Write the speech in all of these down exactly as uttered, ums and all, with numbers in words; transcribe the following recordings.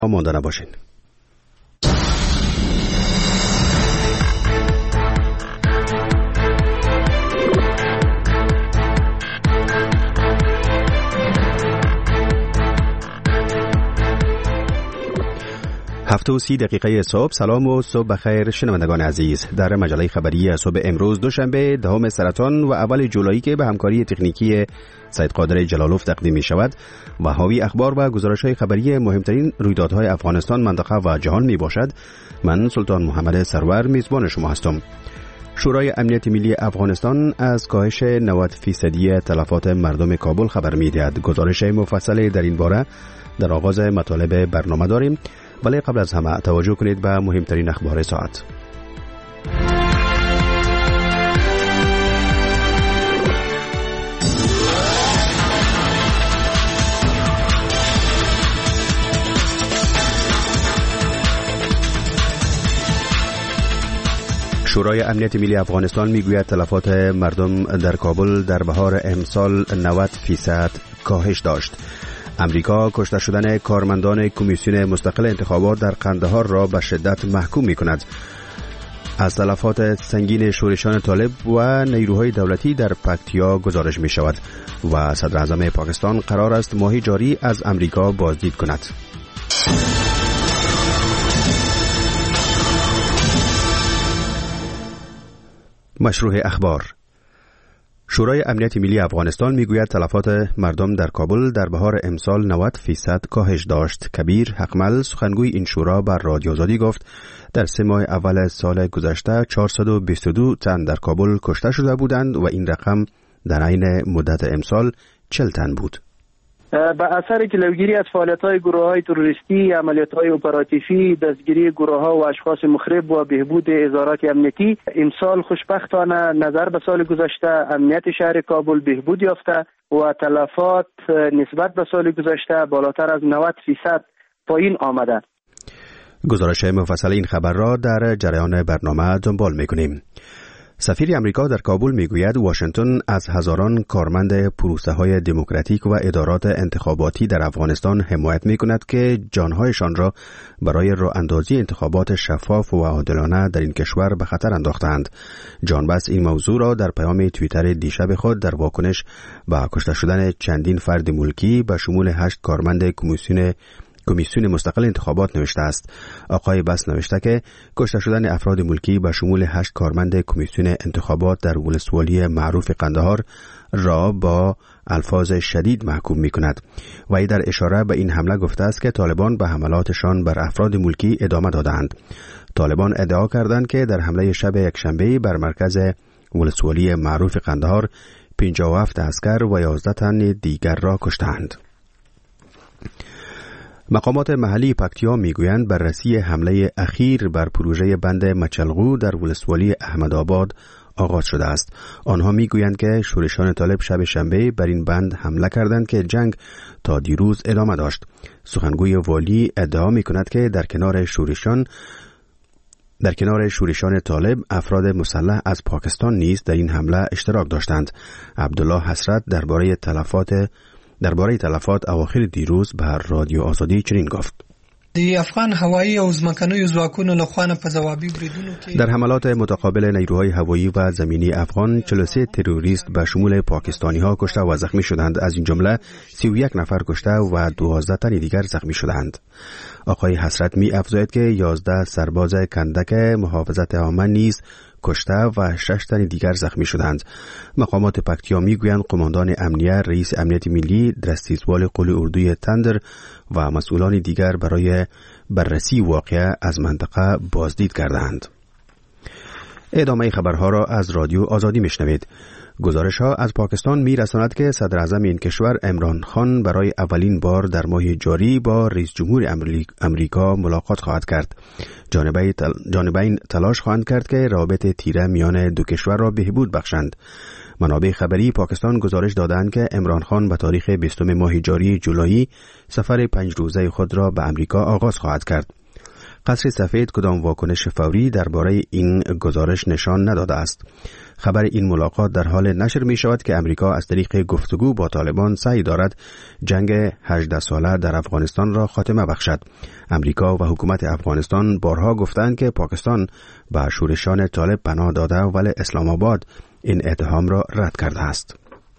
آماده نباشین. هفته و سی دقیقه صبح. سلام و صبح بخیر شنوندگان عزیز. در مجله خبری صبح امروز دوشنبه دهم سرطان و اول جولایی که به همکاری تکنیکی سید قادر جلالوف تقدیم می شود و حاوی اخبار و گزارش‌های خبری مهمترین رویدادهای افغانستان، منطقه و جهان می باشد. من سلطان محمد سرور میزبان شما هستم. شورای امنیت ملی افغانستان از کاهش نود فیصدی تلفات مردم کابل خبر می دهد. گزارش مفصل در این باره در آغاز مطالب برنامه داریم، ولی قبل از همه توجه کنید به مهمترین اخبار ساعت. شورای امنیت ملی افغانستان میگوید تلفات مردم در کابل در بهار امسال نود فیصد کاهش داشت. امریکا کشته شدن کارمندان کمیسیون مستقل انتخابات در قندهار را به شدت محکوم می کند. از تلفات سنگین شورشان طالب و نیروهای دولتی در پکتیا گزارش می شود و صدر اعظم پاکستان قرار است ماه جاری از امریکا بازدید کند. مشروع اخبار. شورای امنیت ملی افغانستان میگوید تلفات مردم در کابل در بهار امسال نود فیصد کاهش داشت. کبیر حقمل سخنگوی این شورا بر رادیو آزادی گفت در سه ماه اول سال گذشته چهارصد و بیست و دو تن در کابل کشته شده بودند و این رقم در عین مدت امسال چهل تن بود. به اثر جلوگیری از فعالیت‌های گروه‌های تروریستی، عملیات‌های اپراتیفی، دستگیری گروه‌ها و اشخاص مخرب و بهبود ادارات امنیتی، امسال خوشبختانه نظر به سال گذشته امنیت شهر کابل بهبود یافته و تلفات نسبت به سال گذشته بالاتر از نود فیصد پایین آمده. گزارش مفصل این خبر را در جریان برنامه دنبال می‌کنیم. سفیر امریکا در کابل میگوید واشنگتن از هزاران کارمند پروسه‌های دموکراتیک و ادارات انتخاباتی در افغانستان حمایت میکند که جانهایشان را برای راه اندازی انتخابات شفاف و عادلانه در این کشور به خطر انداختند. جان بس این موضوع را در پیام توییتر دیشب خود در واکنش به کشته شدن چندین فرد ملکی به شمول هشت کارمند کمیسیون کمیسیون مستقل انتخابات نوشته است. آقای بس نوشته که کشته شدن افراد ملکی به شمول هشت کارمند کمیسیون انتخابات در ولسوالی معروف قندهار را با الفاظ شدید محکوم می کند. و ای در اشاره به این حمله گفته است که طالبان به حملاتشان بر افراد ملکی ادامه دادند. طالبان ادعا کردند که در حمله شب یکشنبه بر مرکز ولسوالی معروف قندهار پنجاه و هفت عسکر و یازده تن دیگر را کشتند. مقامات محلی پکتیا میگویند بررسی حمله اخیر بر پروژه بند مچلغو در ولسوالی احمدآباد آغاز شده است. آنها میگویند که شورشان طالب شب شنبه بر این بند حمله کردند که جنگ تا دیروز ادامه داشت. سخنگوی والی ادعا میکند که در کنار شورشان در کنار شورشان طالب افراد مسلح از پاکستان نیز در این حمله اشتراک داشتند. عبدالله حسرت درباره تلفات درباره تلفات اواخر دیروز به رادیو آزادی چنین گفت: د افغان هوایی او ځمکنیو ځواکونو لخوا په ځوابي بریدونو کې در حملات متقابل نیروهای هوایی و زمینی افغان چهل و سه تروریست به شمول پاکستانی ها کشته و زخمی شدند. از این جمله سی و یک نفر کشته و دوازده تن دیگر زخمی شدند. آقای حسرت می افزاید که یازده سرباز کندک محافظت عامه نیز کشته و شش تن دیگر زخمی شدند. مقامات پکتیا میگویند قماندان امنیه، رئیس امنیت ملی، درستیزوال قول اردوی تندر و مسئولان دیگر برای بررسی واقعه از منطقه بازدید کردند. ادامه خبرها را از رادیو آزادی میشنوید. گزارش ها از پاکستان می رساند که صدر اعظم این کشور عمران خان برای اولین بار در ماه جاری با رئیس جمهور امریکا ملاقات خواهد کرد. جانبین تلاش خواهند کرد که روابط تیره میان دو کشور را بهبود بخشند. منابع خبری پاکستان گزارش دادند که عمران خان به تاریخ بیستم ماه جاری جولایی سفر پنج روزه خود را به امریکا آغاز خواهد کرد. قصر سفید کدام واکنش فوری درباره این گزارش نشان نداده است. خبر این ملاقات در حال نشر می شود که امریکا از طریق گفتگو با طالبان سعی دارد جنگ هجده ساله در افغانستان را خاتمه بخشد. امریکا و حکومت افغانستان بارها گفتند که پاکستان به شورشان طالب پناه داده ولی اسلام آباد این اتهام را رد کرده است.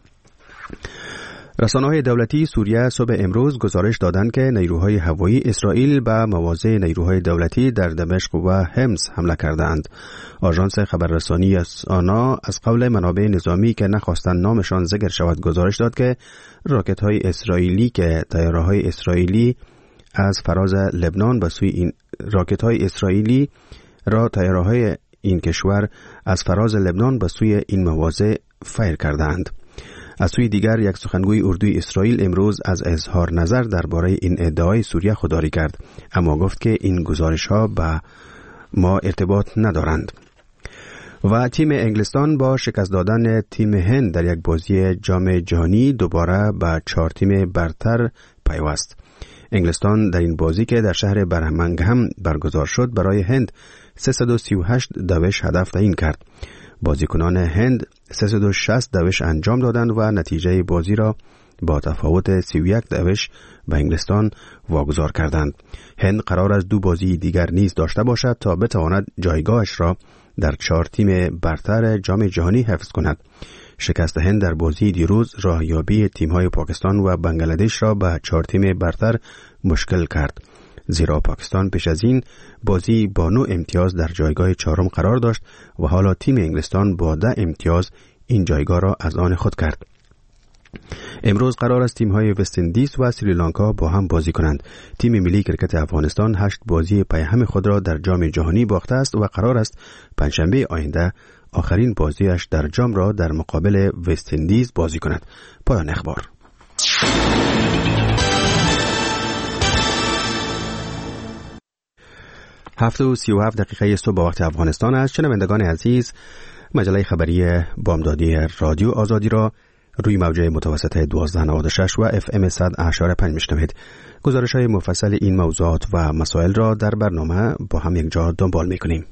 رسانه‌های دولتی سوریه صبح امروز گزارش دادند که نیروهای هوایی اسرائیل به مواضع نیروهای دولتی در دمشق و حمص حمله کردند. آژانس خبررسانی آنا از قول منابع نظامی که نخواستند نامشان ذکر شود گزارش داد که راکت‌های اسرائیلی که طیاره‌های اسرائیلی از فراز لبنان به سوی این راکت‌های اسرائیلی را طیاره‌های این کشور از فراز لبنان به سوی این مواضع فیر کردند. از سوی دیگر یک سخنگوی اردوی اسرائیل امروز از اظهار نظر درباره این ادعای سوریه خودداری کرد، اما گفت که این گزارش‌ها به ما ارتباط ندارند. و تیم انگلستان با شکست دادن تیم هند در یک بازی جام جهانی دوباره به چهار تیم برتر پیوست. انگلستان در این بازی که در شهر برمنگهم برگزار شد برای هند سیصد و سی و هشت دوش هدف تعیین کرد. بازیکنان هند سیصد و شصت دوش انجام دادند و نتیجه بازی را با تفاوت سی و یک دوش به انگلستان واگذار کردند. هند قرار است دو بازی دیگر نیز داشته باشد تا بتواند جایگاهش را در چهار تیم برتر جام جهانی حفظ کند. شکست هند در بازی دیروز راهیابی تیم‌های پاکستان و بنگلادش را به چهار تیم برتر مشکل کرد، زیرا پاکستان پیش از این بازی با نه امتیاز در جایگاه چهارم قرار داشت و حالا تیم انگلستان با ده امتیاز این جایگاه را از آن خود کرد. امروز قرار است تیم‌های وست اندیز و سریلانکا با هم بازی کنند. تیم ملی کرکت افغانستان هشت بازی پیهم خود را در جام جهانی باخته است و قرار است پنجشنبه آینده آخرین بازیش در جام را در مقابل وست اندیز بازی کند. پایان اخبار. هفت و سی و هفت دقیقه صبح با وقت افغانستان است. شنوندگان عزیز، مجله خبری بامدادی رادیو آزادی را روی موجه متوسط دوازده نود و شش و اف ام صد و هشت پنج میشنوید. گزارش های مفصل این موضوعات و مسائل را در برنامه با هم یک جا دنبال میکنیم.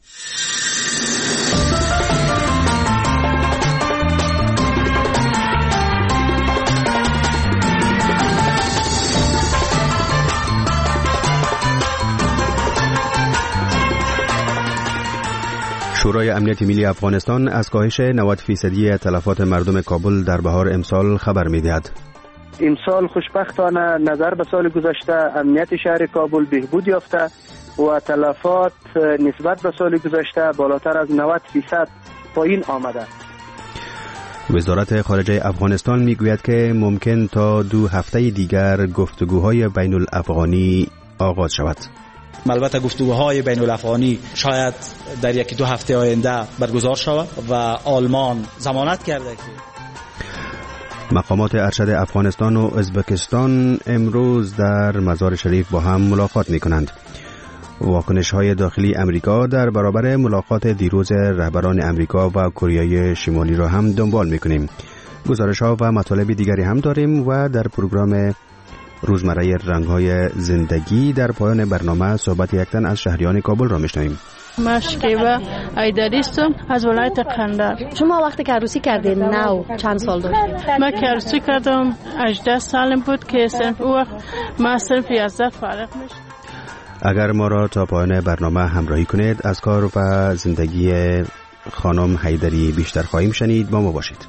شورای امنیت ملی افغانستان از کاهش نود فیصدی تلفات مردم کابل در بهار امسال خبر می‌دهد. امسال خوشبختانه نظر به سال گذشته امنیت شهر کابل بهبود یافته و تلفات نسبت به سال گذشته بالاتر از نود فیصد پایین آمده. وزارت خارجه افغانستان میگوید که ممکن تا دو هفته دیگر گفتگوهای بین الافغانی آغاز شود. البته گفتگوهای بین الافغانی شاید در یکی دو هفته آینده برگزار شود و آلمان ضمانت کرده که مقامات ارشد افغانستان و ازبکستان امروز در مزار شریف با هم ملاقات می کنند. واکنش های داخلی امریکا در برابر ملاقات دیروز رهبران امریکا و کره شمالی را هم دنبال می کنیم. گزارش ها و مطالب دیگری هم داریم و در پروگرام روزمره رنگ‌های زندگی در پایان برنامه صحبت یک تن از شهریان کابل را میشنویم. مشکیبه ایداریستم از ولایت قندهار. شما وقتی که عروسی کردین نو چند سال داشتید؟ من که عروسی کردم هجده سالم بود که صرف او وقت من صرف یازده فارغ میشم. اگر ما را تا پایان برنامه همراهی کنید از کار و زندگی خانم حیدری بیشتر خواهیم شنید. با ما باشید.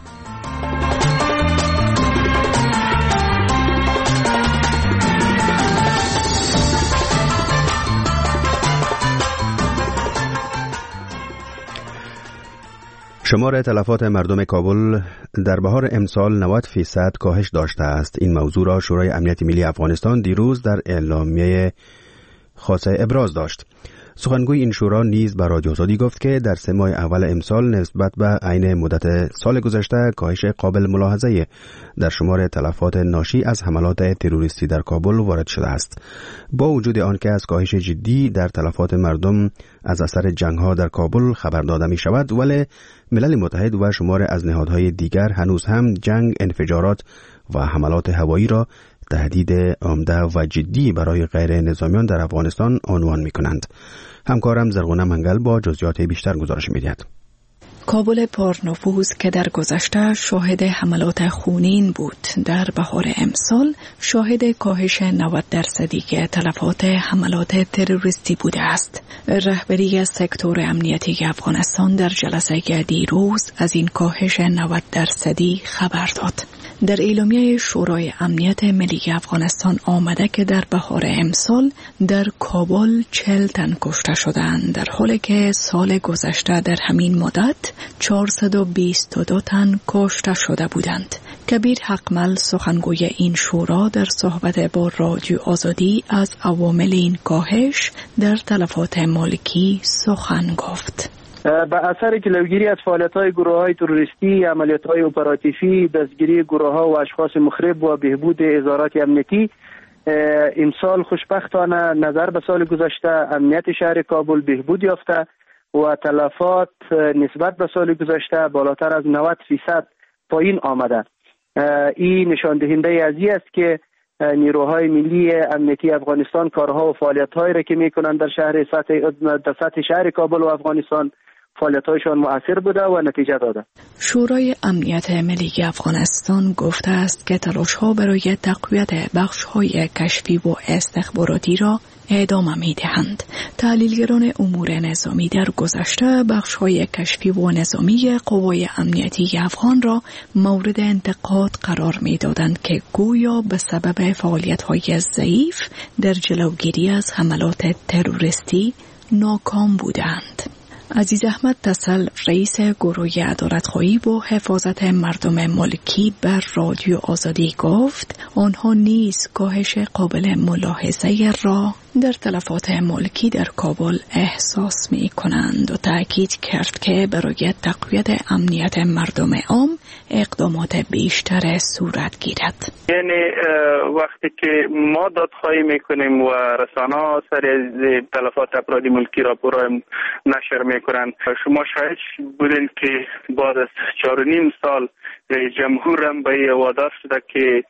شمار تلفات مردم کابل در بهار امسال نود فیصد کاهش داشته است. این موضوع را شورای امنیت ملی افغانستان دیروز در اعلامیه خاصه ابراز داشت. سخنگوی این شورا نیز به رادیو آزادی گفت که در سه ماه اول امسال نسبت به عین مدت سال گذشته کاهش قابل ملاحظه در شمار تلفات ناشی از حملات تروریستی در کابل وارد شده است. با وجود آنکه از کاهش جدی در تلفات مردم از اثر جنگ‌ها در کابل خبر داده می شود، ولی ملل متحد و شمار از نهادهای دیگر هنوز هم جنگ، انفجارات و حملات هوایی را تهدید عمده و جدی برای غیر نظامیان در افغانستان عنوان می کنند. همکارم زرغونه منگل با جزئیات بیشتر گزارش می دهد. کابل پرنفوذ که در گذشته شاهد حملات خونین بود، در بهار امسال شاهد کاهش نود درصدی که تلفات حملات تروریستی بوده است. رهبری سکتور امنیتی افغانستان در جلسه دیروز از این کاهش نود درصدی خبر داد. در اعلامیه شورای امنیت ملی افغانستان آمده که در بهار امسال در کابل چهل تن کشته شدند، در حالی که سال گذشته در همین مدت چهارصد و بیست و دو تن کشته شده بودند. کبیر حقمل سخنگوی این شورا در صحبت با رادیو آزادی از عوامل این کاهش در تلفات مالکی سخن گفت. به اثر جلوگیری از فعالیت‌های گروه‌های تروریستی، عملیات‌های اپراتیفی، دستگیری گروه‌ها و اشخاص مخرب و بهبود ادارات امنیتی، امسال خوشبختانه نظر به سال گذشته امنیت شهر کابل بهبود یافته و تلفات نسبت به سال گذشته بالاتر از نود فیصد پایین آمده. این نشان دهنده از این است که نیروهای ملی امنیتی افغانستان کارها و فعالیت‌هایی را که می‌کنند در شهر سطح در سطح شهر کابل و افغانستان فعالیت‌هایشان مؤثر بوده و نتیجه داده. شورای امنیت ملی افغانستان گفته است که تلاش‌ها برای تقویت بخش‌های کشفی و استخباراتی را ادامه می‌دهند. تحلیلگران امور نظامی در گذشته بخش‌های کشفی و نظامی قوای امنیتی افغان را مورد انتقاد قرار می‌دادند که گویا به سبب فعالیت‌های ضعیف در جلوگیری از حملات تروریستی ناکام بودند. عزیز احمد تسل، رئیس گروه عدالت‌خواهی و حفاظت مردم ملکی بر رادیو آزادی گفت آنها نیز کاهش قابل ملاحظه را در تلفات ملکی در کابل احساس می کنند و تأکید کرد که برای تقویت امنیت مردم عام اقدامات بیشتر صورت گیرد. یعنی وقتی که ما دادخواهی میکنیم و رسانه‌ها سر تلفات افراد ملکی را راپور نشر میکنند، شما شاهد بودین که بعد از چهار و نیم سال رئیس جمهور هم به وعده شده که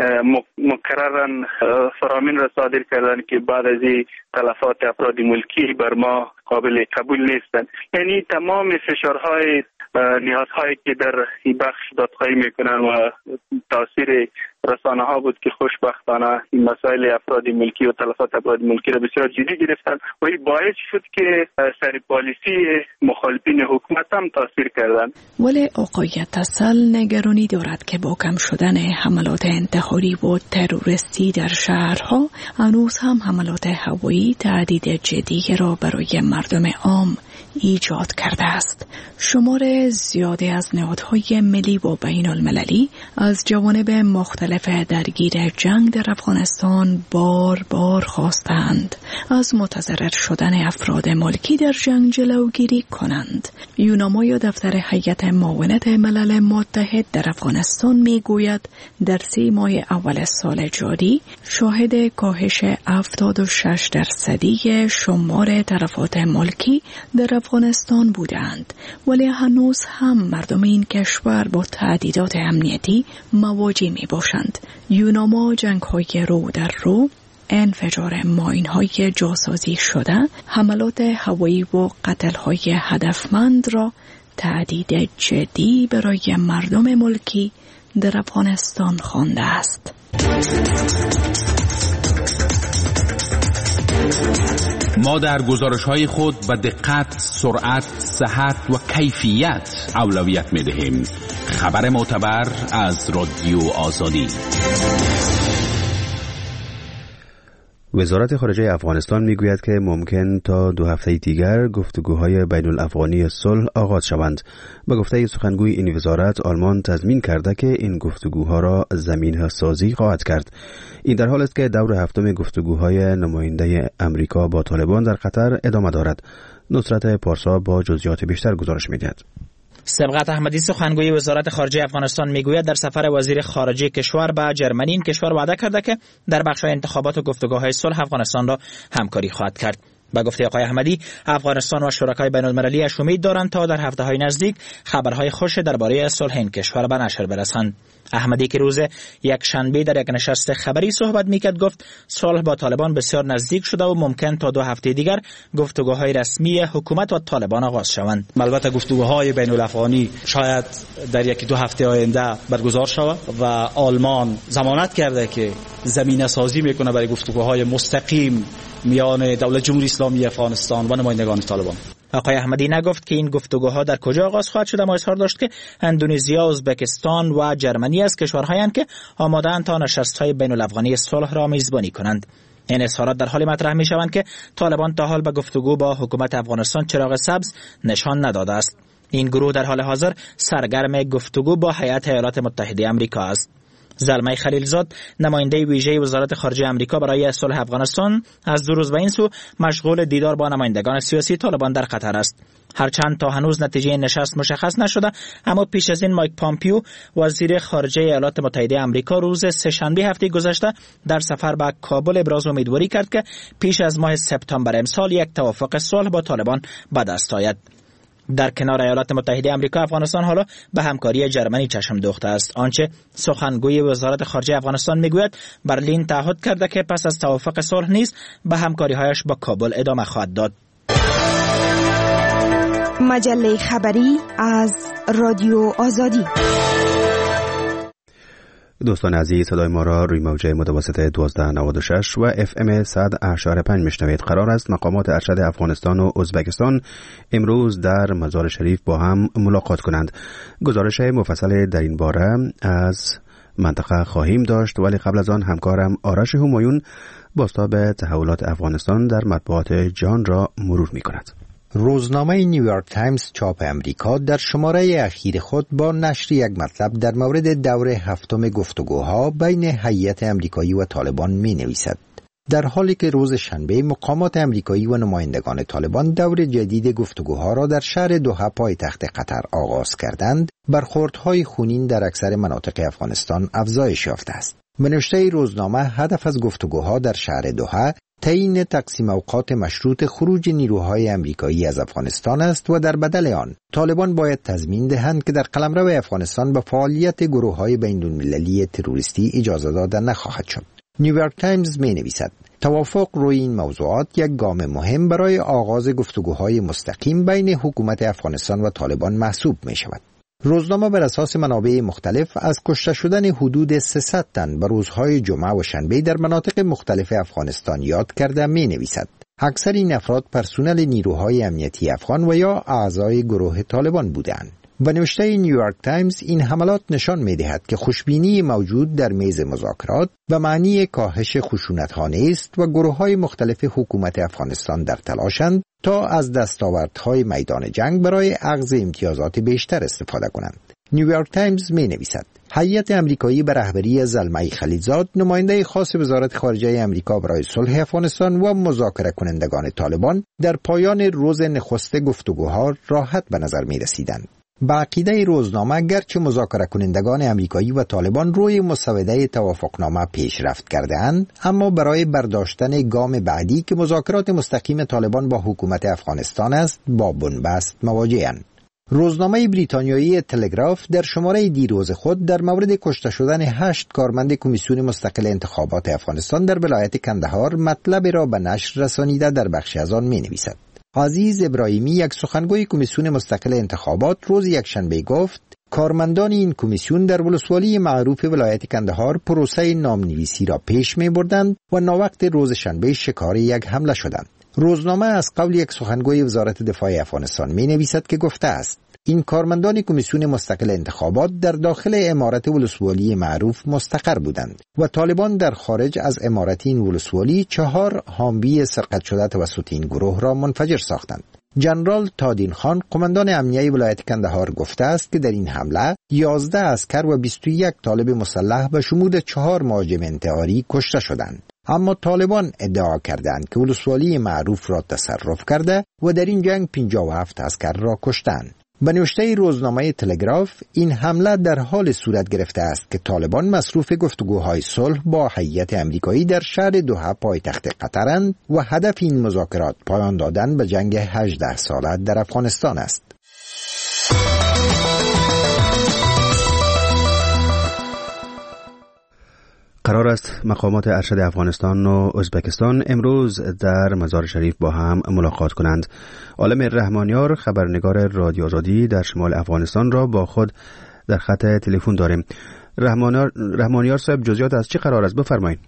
مکررن فرامین را صادر کردن که بعد از این تلفات افراد ملکی بر ما قابل قبول نیستند. یعنی تمام فشارهای نیازهایی که در این بخش دادخواهی میکنن و تاثیر رسانه ها بود که خوشبختانه این مسائل افراد ملکی و تلفات افراد ملکی را بسیار جدی گرفتن و این باعث شد که سر پالیسی مخالفین حکومت هم تاثیر کردن. ولی آقای تسل نگرانی دارد که با کم شدن حملات انتحاری و تروریستی در شهرها هنوز هم حملات هوایی تهدید جدی را برای مردم عام ایجاد کرده است. شمار زیادی از نهادهای ملی و بین المللی از جوانب مختلف درگیر جنگ در افغانستان بار بار خواستند از متضرر شدن افراد ملکی در جنگ جلوگیری کنند. یوناما یا دفتر هیئت معاونت ملل متحد در افغانستان میگوید در سی ماه اول سال جاری شاهد کاهش هفتاد و شش درصدی شمار تلفات ملکی در افغانستان بودند، ولی هنوز هم مردم این کشور با تهدیدات امنیتی مواجه می باشند. یوناما جنگ های رو در رو، انفجار ماین های جاسازی شده، حملات هوایی و قتل های هدفمند را تهدید جدی برای مردم ملکی در افغانستان خوانده است. ما در گزارش‌های خود به دقت، سرعت، صحت و کیفیت اولویت می‌دهیم. خبر معتبر از رادیو آزادی. وزارت خارجه افغانستان میگوید که ممکن تا دو هفته دیگر گفتگوهای بین الافغانی صلح آغاز شوند. به گفته سخنگوی این وزارت، آلمان تضمین کرده که این گفتگوها را زمینه سازی خواهد کرد. این در حال است که دور هفتم گفتگوهای نماینده امریکا با طالبان در قطر ادامه دارد. نصرت پارسا با جزئیات بیشتر گزارش می‌دهد. سبقت احمدی سخنگوی وزارت خارجه افغانستان میگوید در سفر وزیر خارجه کشور به جرمنی این کشور وعده کرده که در بخش انتخابات و گفتگوهای صلح افغانستان را همکاری خواهد کرد. با گفته آقای احمدی، افغانستان و شرکای بین المللی امید دارند تا در هفته‌های نزدیک خبرهای خوش درباره صلح این کشور به نشر برسند. احمدی که روز یک شنبه در یک نشست خبری صحبت میکرد گفت صلح با طالبان بسیار نزدیک شده و ممکن تا دو هفته دیگر گفتگوهای رسمی حکومت و طالبان آغاز شوند. البته گفتگوهای بین الافغانی شاید در یک دو هفته آینده برگزار شود و آلمان ضمانت کرده که زمینه سازی میکنه برای گفتگوهای مستقیم میان دولت جمهوری اسلامی افغانستان و نمایندگان طالبان. آقای احمدی نگفت که این گفتگوها در کجا آغاز خواهد شد، اما اظهار داشت که اندونزیا، ازبکستان و جرمنی از کشورهایند که آماده‌اند تا نشست‌های بین الافغانی صلح را میزبانی کنند. این اظهارات در حالی مطرح می‌شوند که طالبان تا حال به گفتگو با حکومت افغانستان چراغ سبز نشان نداده است. این گروه در حال حاضر سرگرم گفتگو با هیئت ایالات متحده آمریکا است. زلمه خلیلزاد، نماینده ویژه وزارت خارجه آمریکا برای صلح افغانستان، از دو روز به این سو مشغول دیدار با نمایندگان سیاسی طالبان در قطر است. هرچند تا هنوز نتیجه نشست مشخص نشده، اما پیش از این مایک پامپیو، وزیر خارجه ایالات متحده آمریکا، روز سه‌شنبه هفته گذشته در سفر به کابل ابراز امیدواری کرد که پیش از ماه سپتامبر امسال یک توافق صلح با طالبان به دست آید. در کنار ایالات متحده آمریکا، افغانستان حالا به همکاری جرمنی چشم دوخته است. آنچه سخنگوی وزارت خارجه افغانستان میگوید، برلین تعهد کرده که پس از توافق صلح نیز به همکاری‌هایش با کابل ادامه خواهد داد. مجله خبری از رادیو آزادی. دوستان عزیز، صدای ما را روی موجه متوسط دوازده نود و شش و اف ام صد و هشت و پنج میشنوید. قرار است مقامات ارشد افغانستان و ازبکستان امروز در مزار شریف با هم ملاقات کنند. گزارش مفصل در این باره از منطقه خواهیم داشت، ولی قبل از آن همکارم آرش همایون بازتاب تحولات افغانستان در مطبوعات جهان را مرور می کند. روزنامه نیویورک تایمز چاپ امریکا در شماره اخیر خود با نشر یک مطلب در مورد دور هفتم گفتگوها بین هیئت امریکایی و طالبان می نویسد. در حالی که روز شنبه مقامات امریکایی و نمایندگان طالبان دور جدید گفتگوها را در شهر دوحه پایتخت قطر آغاز کردند، برخوردهای خونین در اکثر مناطق افغانستان افزایش یافته است. به نوشته روزنامه، هدف از گفتگوها در شهر دوحه تعیین تقسیم اوقات مشروط خروج نیروهای امریکایی از افغانستان است و در بدل آن طالبان باید تضمین دهند که در قلمرو افغانستان به فعالیت گروه‌های بین‌المللی تروریستی اجازه داده نخواهد شد. نیویورک تایمز می نویسد توافق روی این موضوعات یک گام مهم برای آغاز گفتگوهای مستقیم بین حکومت افغانستان و طالبان محسوب می شود. روزنامه بر اساس منابع مختلف از کشته شدن حدود سیصد تن به روزهای جمعه و شنبه در مناطق مختلف افغانستان یاد کرده می نویسد. اکثر این افراد پرسنل نیروهای امنیتی افغان و یا اعضای گروه طالبان بودند. به نوشته نیویورک تایمز، این حملات نشان می دهد که خوشبینی موجود در میز مذاکرات به معنی کاهش خشونت‌ها نیست و گروه‌های مختلف حکومت افغانستان در تلاشند تا از دستاوردهای میدان جنگ برای اخذ امتیازات بیشتر استفاده کنند. نیویورک تایمز می نویسد هیئت امریکایی به رهبری زلمه خلیلزاد، نماینده خاص وزارت خارجه امریکا برای صلح افغانستان و مذاکره کنندگان طالبان در پایان روز نخست گفتگوها راحت به نظر می رسیدند. با عقیده روزنامه، گرچه مذاکره کنندگان امریکایی و طالبان روی مسوده توافقنامه پیشرفت کرده‌اند، اما برای برداشتن گام بعدی که مذاکرات مستقیم طالبان با حکومت افغانستان است، با بنبست مواجه‌اند. روزنامه بریتانیایی تلگراف در شماره دیروز خود در مورد کشته شدن هشت کارمند کمیسیون مستقل انتخابات افغانستان در ولایت کندهار مطلب را به نشر رسانیده در بخشی از آن می‌نویسد. عزیز ابراهیمی، یک سخنگوی کمیسیون مستقل انتخابات، روز یکشنبه گفت کارمندان این کمیسیون در ولسوالی معروف ولایت کندهار پروسه نامنویسی را پیش می بردند و ناوقت روز شنبه شکار یک حمله شدند. روزنامه از قول یک سخنگوی وزارت دفاع افغانستان می نویسد که گفته است این کارمندان کمیسیون مستقل انتخابات در داخل عمارت ولسوالی معروف مستقر بودند و طالبان در خارج از عمارت این ولسوالی چهار حامبی سرقت شده توسط این گروه را منفجر ساختند. جنرال تادین خان، قماندان امنیه ولایت کندهار، گفته است که در این حمله یازده عسکر و بیست و یک طالب مسلح به شمول چهار مهاجم انتحاری کشته شدند. اما طالبان ادعا کردند که ولسوالی معروف را تصرف کرده و در این جنگ پنجاه و هفت عسکر را کشتند. به نوشته روزنامه تلگراف، این حمله در حال صورت گرفته است که طالبان مصروف گفتگوهای صلح با هیئت امریکایی در شهر دوحه پایتخت قطرند و هدف این مذاکرات پایان دادن به جنگ هجده ساله در افغانستان است. قرار است مقامات ارشد افغانستان و ازبکستان امروز در مزار شریف با هم ملاقات کنند. عالم رحمانیار، خبرنگار رادیو آزادی در شمال افغانستان را با خود در خط تلفن داریم. رحمانیار, رحمانیار صاحب، جزئیات از چه قرار است بفرمایید.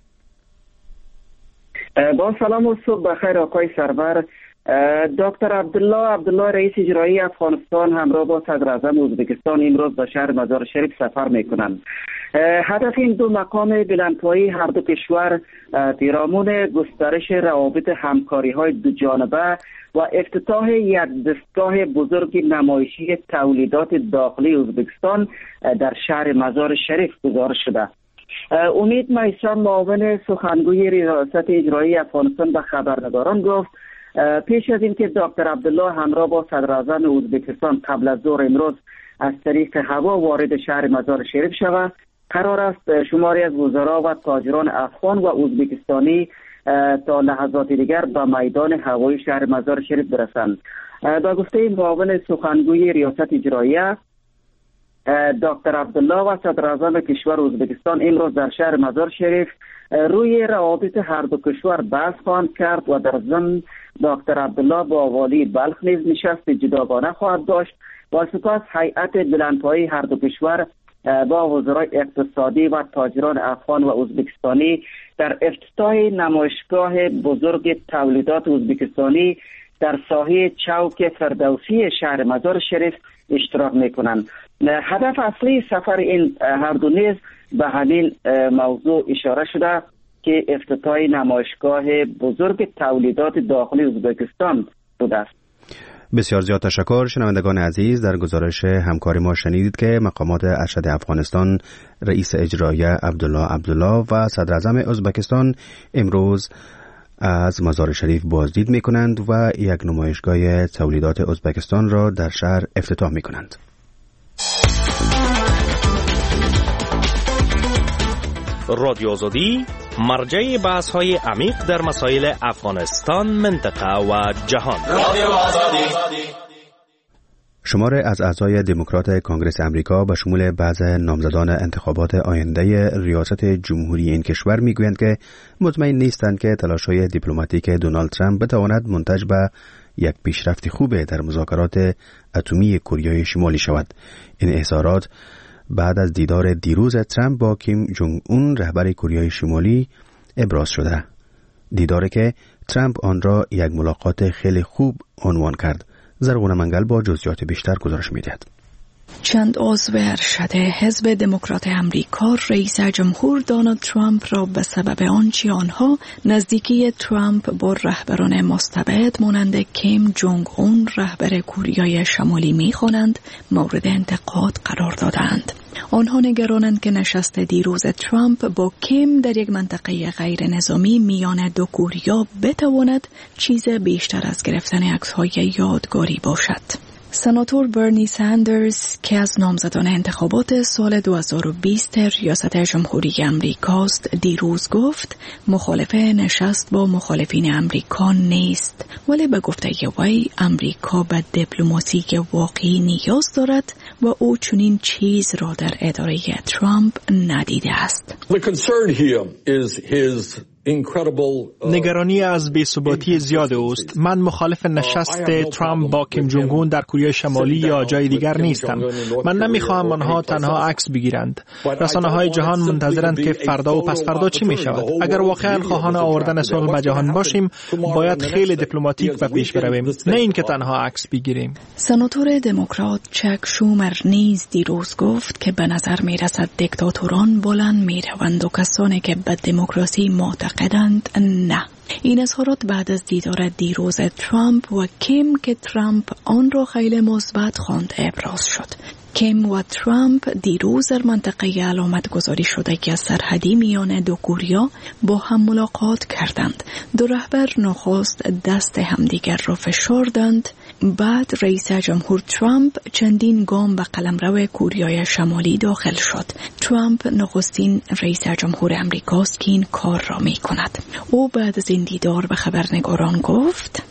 با سلام و صبح بخیر آقای سرور. دکتر عبدالله عبدالله رئیس اجرایی افغانستان همراه با صدر اعظم ازبکستان امروز به شهر مزار شریف سفر میکنند. هدف این دو مقام بلندپایه هر دو کشور پیرامون گسترش روابط همکاری های دو جانبه و افتتاح یک دستگاه بزرگ نمایشی تولیدات داخلی ازبکستان در شهر مزار شریف گزارش شده. امید میثم، معاون سخنگوی ریاست اجرایی افغانستان، به خبرنگاران گفت پیش از اینکه دکتر عبدالله همراه با صدر اعظم ازبکستان قبل از ظهر امروز از طریق هوا وارد شهر مزار شریف شود، قرار است شماری از وزرا و تاجران افغان و ازبکستانی تا لحظات دیگر به میدان هوایی شهر مزار شریف برسند. با گفته معاون سخنگوی ریاست اجراییه، دکتر عبدالله و صدر اعظم کشور ازبکستان امروز در شهر مزار شریف روی روابط هر دو کشور بحث خواهند کرد و در ضمن دکتر عبدالله با والی بلخ نیز نشست جداگانه خواهد داشت و سپس هیئت بلندپایه هر دو کشور با وزرای اقتصادی و تاجران افغان و ازبکستانی در افتتاح نمایشگاه بزرگ تولیدات ازبکستانی در ساحه چوک فردوسی شهر مزار شریف اشتراک میکنند. هدف اصلی سفر این هر دو نیز به همین موضوع اشاره شده که افتتاح نمایشگاه بزرگ تولیدات داخلی ازبکستان بوده است. بسیار زیاد تشکر. شنوندگان عزیز، در گزارش همکاری ما شنیدید که مقامات ارشد افغانستان، رئیس اجرایی عبدالله عبدالله و صدر اعظم ازبکستان امروز از مزار شریف بازدید می کنند و یک نمایشگاه تولیدات ازبکستان را در شهر افتتاح می کنند. رادیو آزادی، مرجع بحث های عمیق در مسائل افغانستان، منطقه و جهان. رادیو آزادی. شماری از اعضای دموکرات کنگره امریکا به شمول بعض نامزدان انتخابات آینده ریاست جمهوری این کشور میگویند که مطمئن نیستند که تلاش‌های دیپلماتیک دونالد ترامپ بتواند منتج به یک پیشرفت خوب در مذاکرات اتمی کره شمالی شود. این اظهارات بعد از دیدار دیروز ترامپ با کیم جونگ اون رهبر کره شمالی ابراز شده. دیداری که ترامپ آن را یک ملاقات خیلی خوب عنوان کرد. زرغونه منگل با جزئیات بیشتر گزارش می‌دهد. چند عضو ارشد حزب دموکرات امریکا رئیس جمهور دونالد ترامپ را به سبب آنچه آنها نزدیکی ترامپ با رهبران مستبد مانند کیم جونگ اون رهبر کره شمالی می‌خوانند مورد انتقاد قرار دادند. آنها نگرانند که نشست دیروز ترامپ با کیم در یک منطقه غیر نظامی میان دو کره بتواند چیز بیشتر از گرفتن عکس‌های یادگاری باشد. سناتور برنی ساندرز که از نامزدان انتخابات سال دو هزار و بیست ریاست جمهوری امریکاست دیروز گفت مخالف نشست با مخالفین امریکا نیست، ولی به گفته وی امریکا به دیپلماسی واقعی نیاز دارد و او چنین چیز را در اداره ترامپ ندیده است. The concern here is his نگرانی از بی‌ثباتی زیاد اوست. من مخالف نشست ترامپ با کیم جونگ اون در کره شمالی یا جای دیگر نیستم. من نمیخواهم آنها تنها عکس بگیرند. رسانه‌های جهان منتظرند که فردا و پس فردا چی میشود. اگر واقعا خواهان آوردن صلح به جهان باشیم، باید خیلی دیپلماتیک و پیش برویم، نه اینکه تنها عکس بگیریم. سناتور دموکرات چک شومر نیز دیروز گفت که به نظر میرسد دیکتاتوران بلند میروند و کسانی که به دموکراسی معتقدند قدند نه. این اظهارات بعد از دیدار دیروز ترامپ و کیم که ترامپ آن را خیلی مثبت خواند ابراز شد. کیم و ترامپ دیروز در منطقه علامت گذاری شده که سرحدی میان دو کره با هم ملاقات کردند. دو رهبر نخست دست همدیگر را فشار دادند. بعد رئیس جمهور ترامپ چندین گام به قلمرو کوریای شمالی داخل شد. ترامپ نخستین رئیس جمهور امریکاست که این کار را می کند. او بعد از این دیدار به خبرنگاران گفت: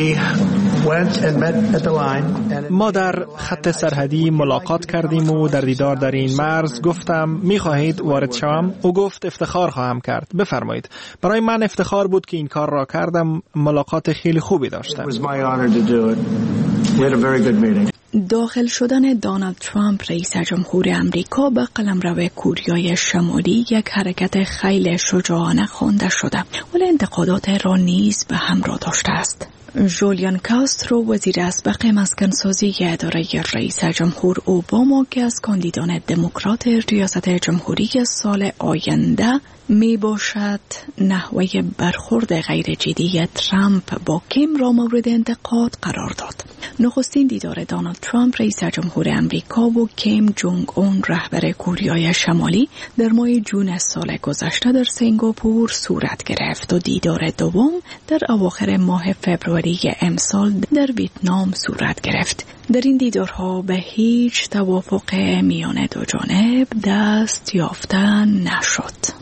ما در خط سرحدی ملاقات کردیم و در دیدار در این مرز گفتم می خواهید وارد شوم؟ او گفت افتخار خواهم کرد. بفرمایید. برای من افتخار بود که این کار را کردم. ملاقات خیلی خوبی داشتم. داخل شدن دونالد ترامپ رئیس جمهور امریکا به قلمرو کوریای شمالی یک حرکت خیلی شجاعانه خوانده شده، ولی انتقادات را نیز به همراه داشته است. جولیان کاسترو وزیر اسبق مسکنسازی اداره رئیس جمهور اوباما که از کاندیدان دموکرات ریاست جمهوری سال آینده می باشد نحوه برخورد غیر جدی ترامپ با کیم را مورد انتقاد قرار داد. نخستین دیدار دونالد ترامپ رئیس جمهور امریکا و کیم جونگ اون رهبر کوریای شمالی در ماه جون سال گذشته در سنگاپور صورت گرفت و دیدار دوم در اواخر ماه فوریه امسال در ویتنام صورت گرفت. در این دیدارها به هیچ توافق میان دو جانب دست یافته نشد.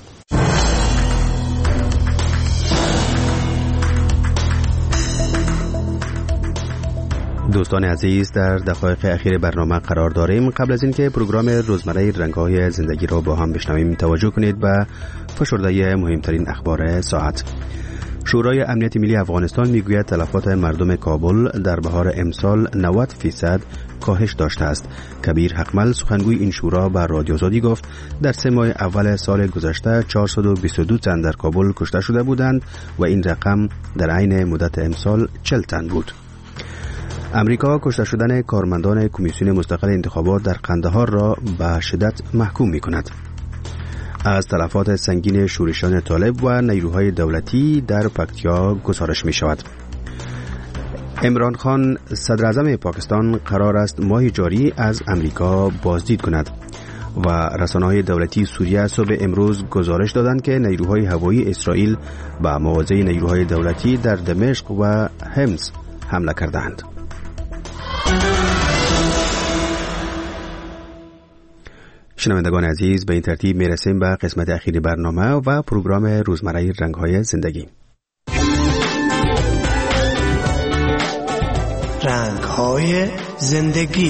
دوستان عزیز، در دقایق اخیر برنامه قرار داریم. قبل از اینکه پروگرام روزمره رنگ‌های زندگی را با هم بشنویم، توجه کنید به فشرده مهمترین اخبار ساعت. شورای امنیت ملی افغانستان میگوید تلفات مردم کابل در بهار امسال نود فیصد کاهش داشته است. کبیر حقمل سخنگوی این شورا به رادیو آزادی گفت در سه ماه اول سال گذشته چهارصد و بیست و دو تن در کابل کشته شده بودند و این رقم در عین مدت امسال چهل تن بود. امریکا کشته شدن کارمندان کمیسیون مستقل انتخابات در قندهار را به شدت محکوم می کند. از تلفات سنگین شورشیان طالب و نیروهای دولتی در پکتیا گزارش می شود. عمران خان صدر اعظم پاکستان قرار است ماه جاری از امریکا بازدید کند و رسانه‌های دولتی سوریه صبح امروز گزارش دادند که نیروهای هوایی اسرائیل به مواضع نیروهای دولتی در دمشق و حمص حمله کردند. شنوندگان عزیز، به این ترتیب میرسیم به قسمت اخیری برنامه و پروگرام روزمره رنگ‌های زندگی. رنگ‌های زندگی.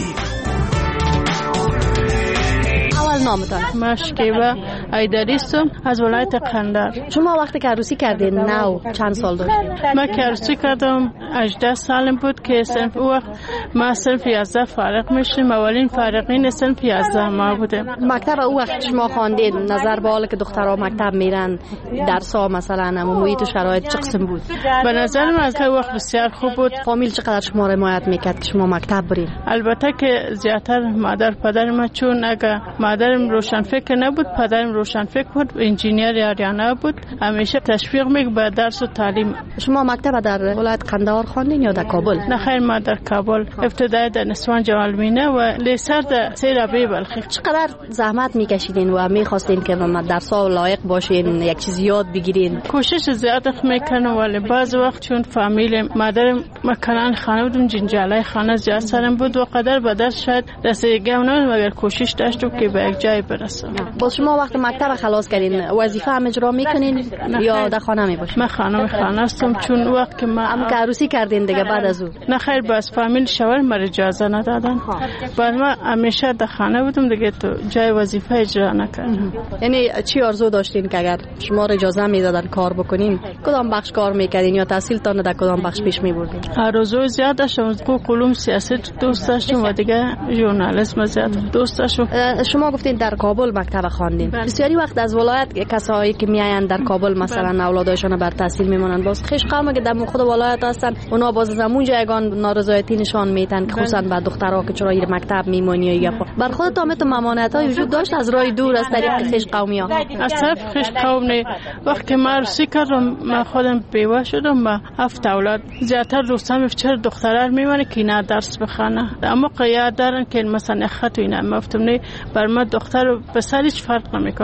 نامتان مشکیبه ایدریستم از ولایت قندهار. شما وقتی که عروسی کردین نو چند سال داشتین؟ من که عروسی کردم هجده سالم بود که صنف او وقت ما صنف یازده فارغ میشیم. اولین فارغین صنف یازده ما بودیم. مکتب او وقت شما خواندید نظر به حال که دخترها مکتب میرن درس‌ها مثلا محیط و شرایط چه قسم بود؟ به نظر من از که وقت بسیار خوب بود. فامیل چقدر شما رو حمایت میکرد که شما مکتب برید؟ البته که زیاتر مادر پدر ما، چون اگه مادر روشن فکر نبود پدرم روشن فکر بود، انجینیر یاریانه بود، همیشه تشویق میک به درس و تعلیم. شما مکتب در ولایت قندهار خواندین یا در کابل؟ نه خیر، ما در کابل ابتدای در نسوان جمالمینه و لیسر در سیرابی بلخی. چقدر زحمت میکشیدین و میخواستین که درس‌ها لایق باشین، یک چیز یاد بگیرین؟ کوشش زیاد میکنم ولی بعض وقت چون فامیل مادرم مکنان خانه بودم، جنجالای خانه زیاد سرم بود و قدر به درس شاید رسیدگی نمی‌کردم، مگر کوشش داشتم که به یک جای برسم. با شما وقت مکتب خلاص کردین وظیفه هم اجرا میکنین یا در خانه میباشین؟ من خانه خانه هستم، چون وقت که ما هم که عروسی کردین دیگه بعد از اون؟ نه خیر، باز فامیل شوهر ما اجازه ندادن. بعد ما همیشه در خانه بودم دیگه، تو جای وظیفه اجرا نکردم. یعنی چی آرزو داشتین که اگر شما اجازه میدادن کار بکنین کدام بخش کار میکردین یا تحصیلتان در کدام بخش پیش میبردین؟ آرزو زیاد داشتم، حقوق علوم سیاست دوست داشتم و دیگه ژورنالیسم زیاد دوست داشتم. شما گفتین در کابل مکتب خواندین. بسیاری وقت از ولایت کسایی که میاین در کابل مثلا اولادایشون بر تحصیل میمونن، باز خیش قوم که در خود ولایت هستن اونا باز زمون جایگان نارضایتی نشان میدن که خصوصا بعد دخترها که چرا ایر مکتب میمونی یا بر خود تامت ممانعت‌های وجود داشت از راه دور از طریق خیش قومی‌ها؟ از طرف خیش قوم نه. وقتی ما عروسی کردم من خودم بیوه شدم، ما هفت اولاد زیاتر دوستم چهار دخترار میمونه که نه درس بخونه، اما قیاد دارن که مثلا خط و اینا مفتم نه. بر ما دختر و پسر هیچ فرق نمیکنه.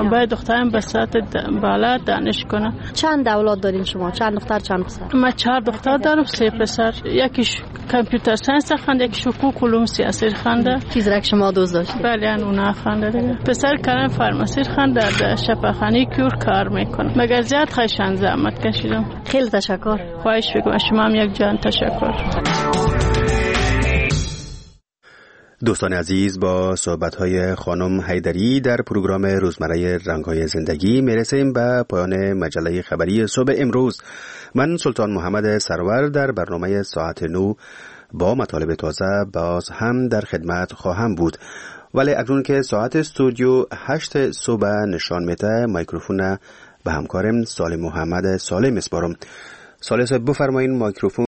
کنم. باید دخترم به سطح بالا دانش کنه. چند اولاد دارین شما؟ چند دختر چند پسر؟ من چهار دختر دارم، سه پسر. یکیش کامپیوتر ساینس خونده، یکیش حقوق علوم سیاسی خونده. چیز را که شما دوست داشتید؟ بله اونا خونده دیگه. پسر کارن فارماسی خونده، در شفاخانه کور کار میکنه. مگر زیاد خیشان زحمت کشیدم. خیلی تشکر. خواهش میکنم. شما هم یک جان تشکر. دوستان عزیز، با صحبت‌های خانم حیدری در پروگرام روزمره رنگ‌های زندگی میرسیم به پایان مجله خبری صبح امروز. من سلطان محمد سرور در برنامه ساعت نو با مطالب تازه باز هم در خدمت خواهم بود. ولی اکنون که ساعت استودیو هشت صبح نشان میده، میکروفون به همکارم سالم محمد سالم میسپارم. سالم صاحب بفرمایید، میکروفون